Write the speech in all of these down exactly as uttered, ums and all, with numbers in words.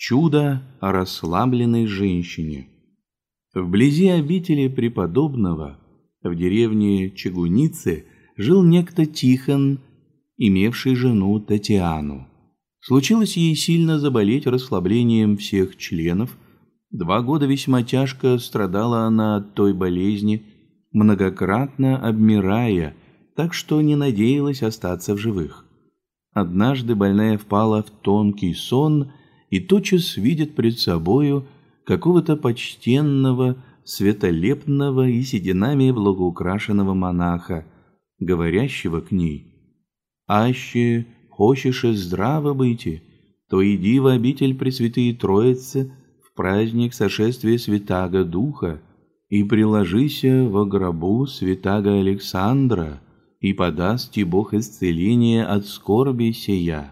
Чудо о расслабленной женщине. Вблизи обители преподобного, в деревне Чегуницы, жил некто Тихон, имевший жену Татьяну. Случилось ей сильно заболеть расслаблением всех членов. Два года весьма тяжко страдала она от той болезни, многократно обмирая, так что не надеялась остаться в живых. Однажды больная впала в тонкий сон и тотчас видит пред собою какого-то почтенного, светолепного и сединами благоукрашенного монаха, говорящего к ней: «Аще хочешь и здраво быть, то иди в обитель Пресвятые Троицы в праздник сошествия Святаго Духа и приложися во гробу Святаго Александра, и подаст тебе Бог исцеление от скорби сия».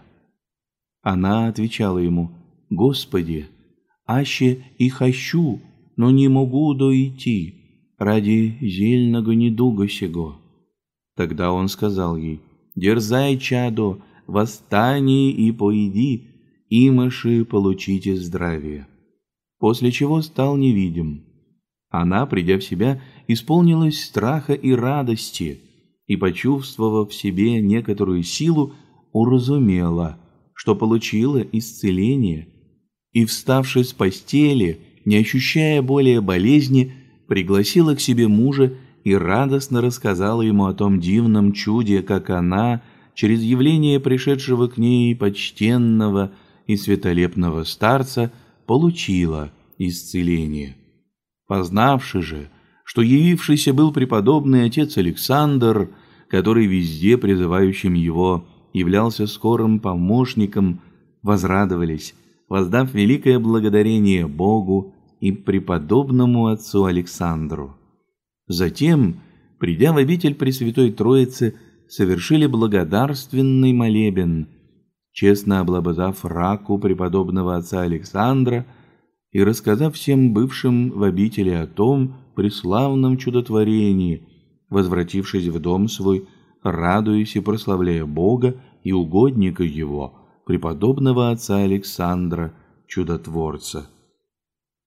Она отвечала ему: «Господи, аще и хочу, но не могу дойти ради зельного недуга сего». Тогда он сказал ей: «Дерзай, чадо, восстани и пойди, имаши получите здравие». После чего стал невидим. Она, придя в себя, исполнилась страха и радости, и, почувствовав в себе некоторую силу, уразумела, что получила исцеление, и, вставши с постели, не ощущая более болезни, пригласила к себе мужа и радостно рассказала ему о том дивном чуде, как она, через явление пришедшего к ней почтенного и светолепного старца, получила исцеление. Познавши же, что явившийся был преподобный отец Александр, который везде призывающим его являлся скорым помощником, возрадовались, воздав великое благодарение Богу и преподобному отцу Александру. Затем, придя в обитель Пресвятой Троицы, совершили благодарственный молебен, честно облобызав раку преподобного отца Александра и рассказав всем бывшим в обители о том преславном чудотворении, возвратившись в дом свой, радуясь и прославляя Бога и угодника его, преподобного отца Александра, чудотворца.